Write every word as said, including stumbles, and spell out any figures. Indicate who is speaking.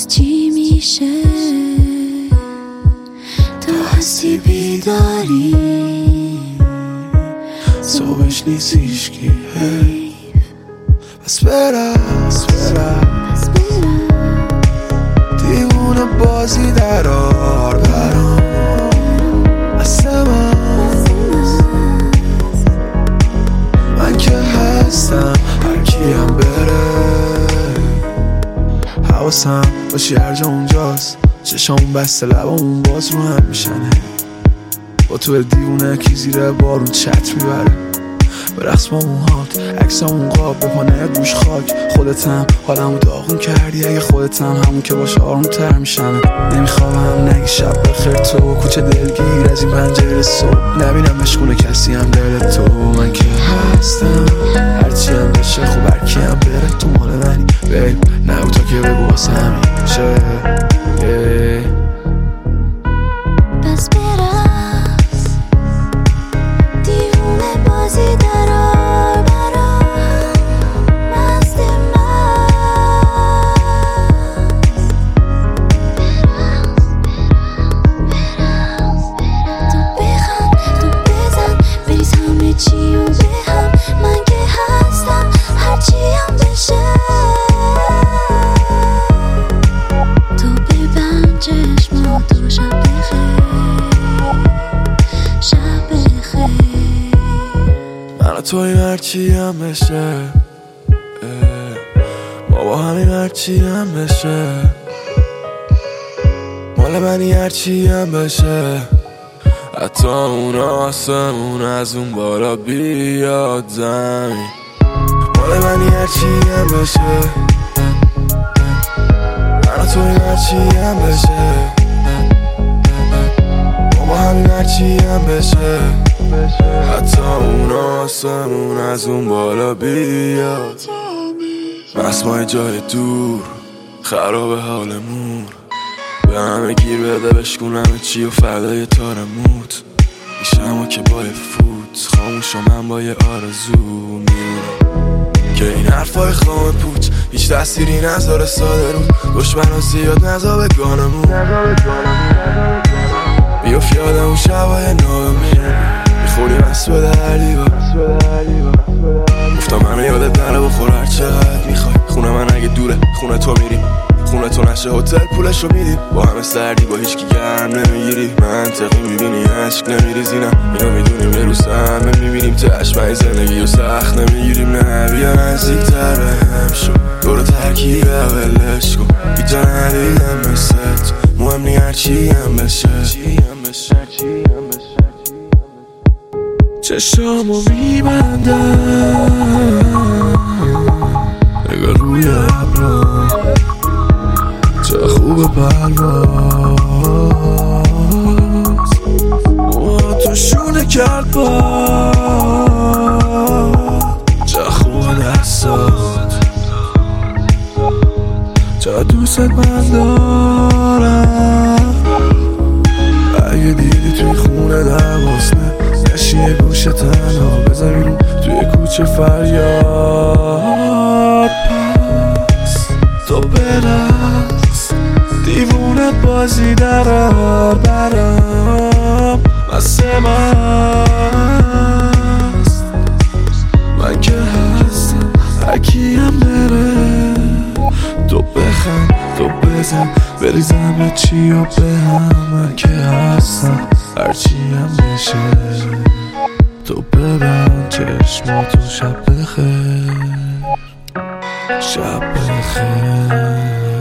Speaker 1: امروز چی میشه؟ تو هستی بیداری
Speaker 2: صبحش نیست هیشکی بس برم
Speaker 1: پس برم
Speaker 2: دیوونه بازی درار برام بس من من که هستم هرکیم بره حواسم باشی هر جا اونجاست چشامون بسته لبامون باز رو هم میشنه با تو دیوونه کی زیر بارون چت میبره برقص با موهات عکسامون قاب بپانه دوش خاک خودتم حالمو داغون کردی اگه خودتم همون که باشه آروم تر میشم نمیخوام نگی شب بخیر تو کوچه دلگیر از این پنجره صبح نبینم مشغول کسی هم دل تو من که هستم هرچی هم بشه خوب هرکی هم بره تو مال منی بیب نه تا که بگو واسه همیشه
Speaker 1: پس برم دیوونه بازی درار برام مست من تو بخند تو بزن بریز همه چی و به هم من که هستم هرچی هم بشه تو ببند چشماتو شب بخیر شب بخیر
Speaker 2: من توی هرچی هم بشه ما با همین هرچی هم بشه مال منی هرچی هم بشه حتی اون آسمون از اون بالا بیاد زمین مال منی هرچی هم بشه من توی هرچی هم بشه ما با همین هرچی هم بشه حتی اون آسمون از اون بالا بیاد مسمای جای دور خراب حالمون به همه گیر بده بشکون همه چی و فردا یه تارموت میشم که با یه فوت خاموش و من با یه آرزو میمونم که این حرفای خام پوچ هیچ تأثیری نذاره ساده رو دشمن ها زیاد نزا به گانمون بیاف یادم اون شبای نامه میخوری مست به دردیبا گفتم منو یادت نره بخور هر چقدر میخوای خونه من اگه دوره خونه تو میریم خونه تو نشه هتل پولشو میدیم با همه سردی با هیچکی گرم نمیگیری منطقی میبینی عشق نمیریزی نه اینو میدونیم یه روز همه میبینیم تشمعی زندگی و سخت نمیگیریم نه بیا نزدیک تر بهم شو دورو ترکیب اولش کن بیجا ندیدم مثل تو مهم نی هرچی هم بشه چشامو میبندم نگاه روی ابرا چه خوب پرواز موها شونه کرد باد چه خوب دستات چه دوست من دارم اگه دیدی توی خونه دوازنه نشی یه گوشه تنها بزنیم توی کوچه فریاد پس تو برقص دیوونه بازی درار برام مست مست من که هستم هرکیم بره تو بخند تو بزن بریزم چی و به هم من که هستم هرچی هم بشه تو ببند چشماتو شب بخیر شب بخیر